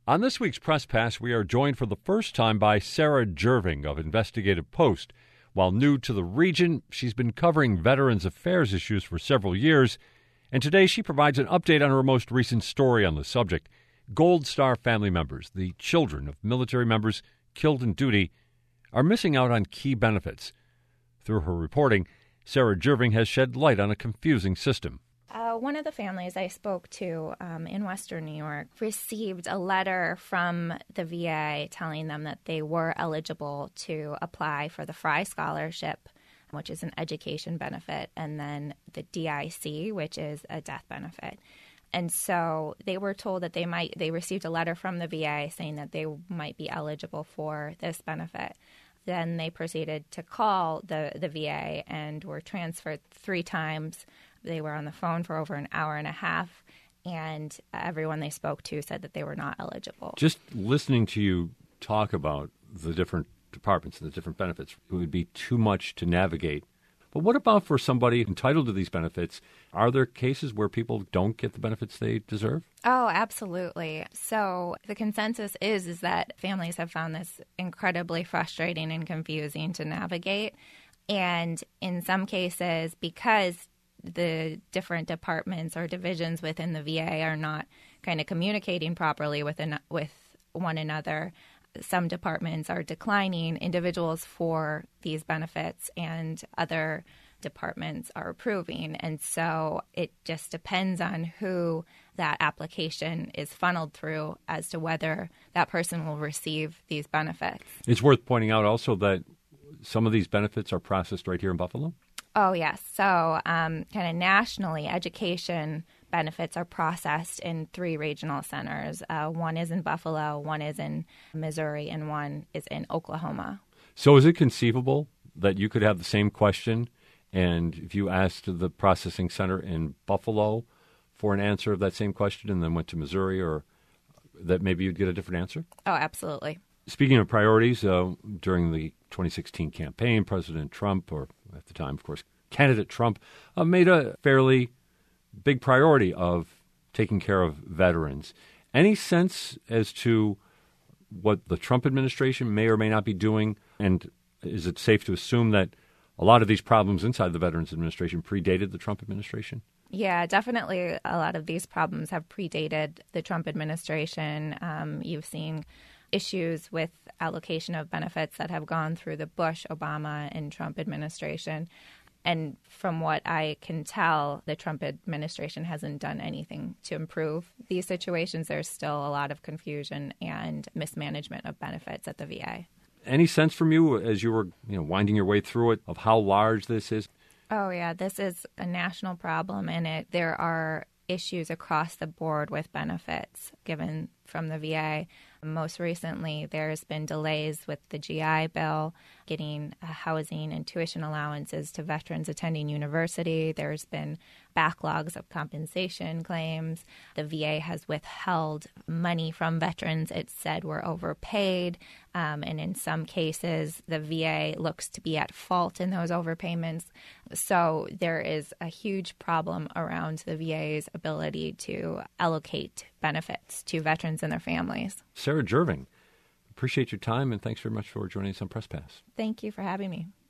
On this week's Press Pass, we are joined for the first time by Sarah Jerving of Investigative Post. While new to the region, she's been covering Veterans Affairs issues for several years, and today she provides an update on her most recent story on the subject. Gold Star family members, the children of military members killed in duty, are missing out on key benefits. Through her reporting, Sarah Jerving has shed light on a confusing system. One of the families I spoke to in Western New York received a letter from the VA telling them that they were eligible to apply for the Frye Scholarship, which is an education benefit, and then the DIC, which is a death benefit. And so they were told that they received a letter from the VA saying that they might be eligible for this benefit. Then they proceeded to call the VA and were transferred 3 times. They were on the phone for over an hour and a half, and everyone they spoke to said that they were not eligible. Just listening to you talk about the different departments and the different benefits, it would be too much to navigate. But what about for somebody entitled to these benefits? Are there cases where people don't get the benefits they deserve? Oh, absolutely. So the consensus is that families have found this incredibly frustrating and confusing to navigate. And in some cases, because the different departments or divisions within the VA are not kind of communicating properly with one another, some departments are declining individuals for these benefits and other departments are approving. And so it just depends on who that application is funneled through as to whether that person will receive these benefits. It's worth pointing out also that some of these benefits are processed right here in Buffalo? Oh, yes. So kind of nationally, education benefits are processed in 3 regional centers. One is in Buffalo, one is in Missouri, and one is in Oklahoma. So is it conceivable that you could have the same question, and if you asked the processing center in Buffalo for an answer of that same question and then went to Missouri, or that maybe you'd get a different answer? Oh, absolutely. Speaking of priorities, during the 2016 campaign, President Trump, or at the time, of course, candidate Trump, made a fairly big priority of taking care of veterans. Any sense as to what the Trump administration may or may not be doing? And is it safe to assume that a lot of these problems inside the Veterans Administration predated the Trump administration? Yeah, definitely a lot of these problems have predated the Trump administration. You've seen issues with allocation of benefits that have gone through the Bush, Obama, and Trump administration. And from what I can tell, the Trump administration hasn't done anything to improve these situations. There's still a lot of confusion and mismanagement of benefits at the VA. Any sense from you as you were winding your way through it of how large this is? Oh, yeah. This is a national problem, and there are issues across the board with benefits given from the VA. Most recently, there's been delays with the GI Bill, getting housing and tuition allowances to veterans attending university. There's been backlogs of compensation claims. The VA has withheld money from veterans it said were overpaid. And in some cases, the VA looks to be at fault in those overpayments. So there is a huge problem around the VA's ability to allocate benefits to veterans and their families. Sarah Jerving, appreciate your time, and thanks very much for joining us on Press Pass. Thank you for having me.